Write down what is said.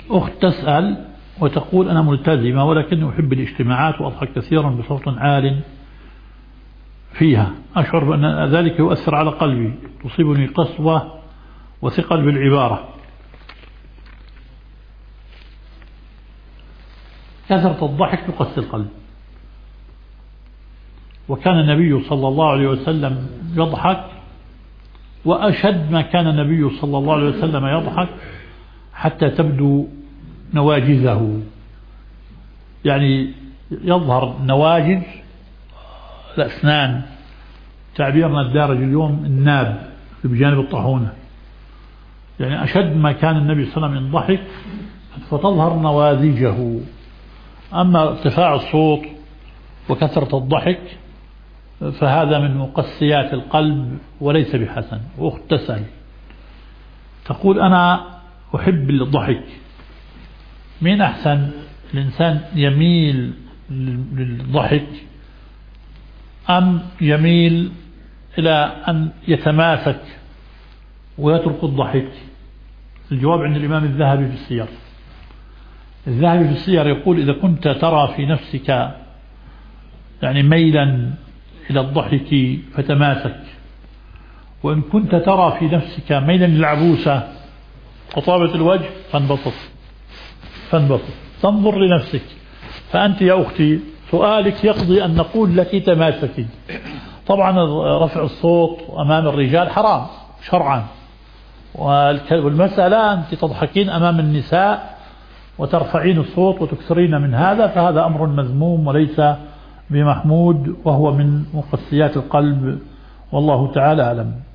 أخت تسأل وتقول: أنا ملتزمة ولكني أحب الاجتماعات وأضحك كثيرا بصوت عال فيها، أشعر بأن ذلك يؤثر على قلبي، تصيبني قسوة وثقل بالعبارة. كثرة الضحك تقسي القلب، وكان النبي صلى الله عليه وسلم يضحك، وأشد ما كان النبي صلى الله عليه وسلم يضحك حتى تبدو نواجذه، يعني يظهر نواجذ الأسنان، تعبيرنا الدارج اليوم الناب بجانب الطاحونة، يعني أشد ما كان النبي صلى الله عليه وسلم يضحك فتظهر نواذجه. أما ارتفاع الصوت وكثرة الضحك فهذا من مقسيات القلب وليس بحسن. وأخت تسأل تقول: أنا أحب الضحك، مين أحسن، الإنسان يميل للضحك أم يميل إلى أن يتماسك ويترك الضحك؟ الجواب عند الإمام الذهبي في السير. الذهبي في السير يقول: إذا كنت ترى في نفسك يعني ميلا إلى الضحك فتماسك، وإن كنت ترى في نفسك ميلا للعبوسة وطابة الوجه فانبسط، تنظر لنفسك. فأنت يا أختي سؤالك يقضي أن نقول لك تماسكي. طبعا رفع الصوت أمام الرجال حرام شرعا، والمسألة أنت تضحكين أمام النساء وترفعين الصوت وتكثرين من هذا، فهذا أمر مذموم وليس بمحمود، وهو من مقسيات القلب، والله تعالى أعلم.